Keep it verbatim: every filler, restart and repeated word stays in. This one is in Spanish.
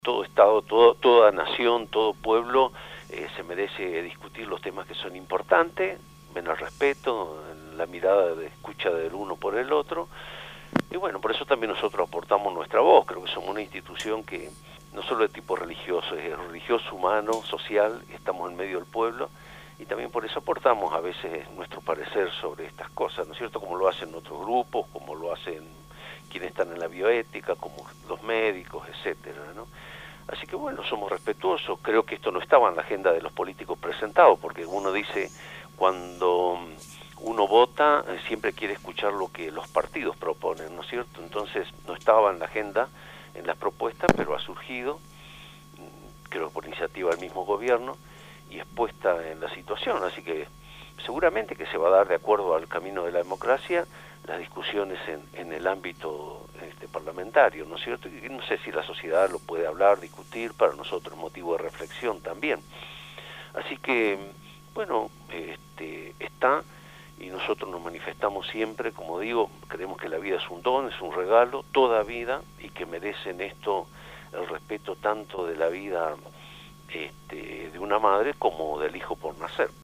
todo Estado, todo, toda nación, todo pueblo eh, se merece discutir los temas que son importantes, en el respeto, en la mirada de escucha del uno por el otro. Y bueno, por eso también nosotros aportamos nuestra voz. Creo que somos una institución que no solo de tipo religioso, es religioso, humano, social, estamos en medio del pueblo, y también por eso aportamos a veces nuestro parecer sobre estas cosas, ¿no es cierto? Como lo hacen otros grupos, como lo hacen quienes están en la bioética, como los médicos, etcétera, ¿no? Así que bueno, somos respetuosos. Creo que esto no estaba en la agenda de los políticos presentados, porque uno dice, cuando uno vota, siempre quiere escuchar lo que los partidos proponen, ¿no es cierto? Entonces no estaba en la agenda, en las propuestas, pero ha surgido, creo por iniciativa del mismo gobierno, y es puesta en la situación. Así que seguramente que se va a dar, de acuerdo al camino de la democracia, las discusiones en, en el ámbito este, parlamentario, ¿no es cierto? Y no sé si la sociedad lo puede hablar, discutir, para nosotros es motivo de reflexión también. Así que, bueno, este, está, y nosotros nos manifestamos siempre, como digo, creemos que la vida es un don, es un regalo, toda vida, y que merecen esto el respeto tanto de la vida este, de una madre como del hijo por nacer.